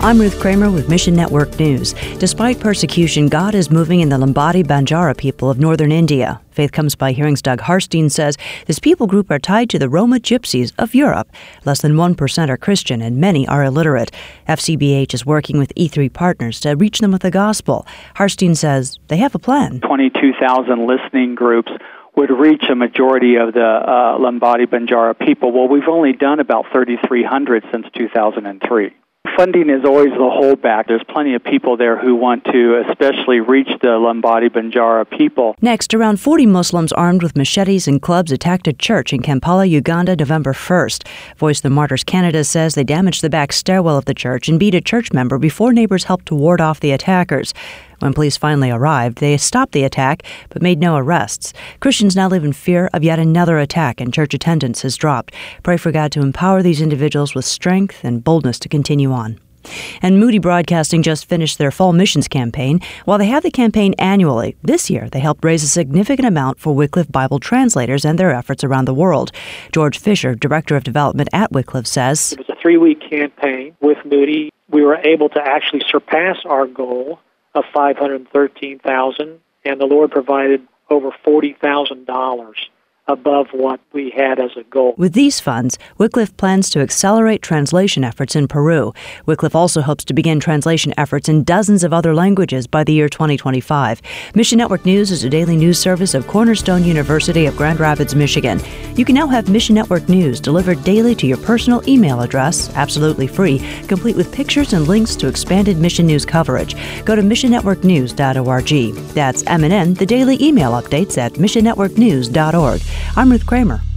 I'm Ruth Kramer with Mission Network News. Despite persecution, God is moving in the Lambadi Banjara people of northern India. Faith Comes by Hearing's Doug Harstein says this people group are tied to the Roma Gypsies of Europe. Less than 1% are Christian and many are illiterate. FCBH is working with E3 partners to reach them with the gospel. Harstein says they have a plan. 22,000 listening groups would reach a majority of the Lambadi Banjara people. Well, we've only done about 3,300 since 2003. Funding is always the holdback. There's plenty of people there who want to especially reach the Lambadi Banjara people. Next, around 40 Muslims armed with machetes and clubs attacked a church in Kampala, Uganda, November 1st. Voice of the Martyrs Canada says they damaged the back stairwell of the church and beat a church member before neighbors helped to ward off the attackers. When police finally arrived, they stopped the attack but made no arrests. Christians now live in fear of yet another attack, and church attendance has dropped. Pray for God to empower these individuals with strength and boldness to continue on. And Moody Broadcasting just finished their fall missions campaign. While they have the campaign annually, this year they helped raise a significant amount for Wycliffe Bible translators and their efforts around the world. George Fisher, Director of Development at Wycliffe, says, It was a 3-week campaign with Moody. We were able to actually surpass our goal of $513,000, and the Lord provided over $40,000 above what we had as a goal. With these funds, Wycliffe plans to accelerate translation efforts in Peru. Wycliffe also hopes to begin translation efforts in dozens of other languages by the year 2025. Mission Network News is a daily news service of Cornerstone University of Grand Rapids, Michigan. You can now have Mission Network News delivered daily to your personal email address, absolutely free, complete with pictures and links to expanded mission news coverage. Go to missionnetworknews.org. That's MNN, the daily email updates at missionnetworknews.org. I'm Ruth Kramer.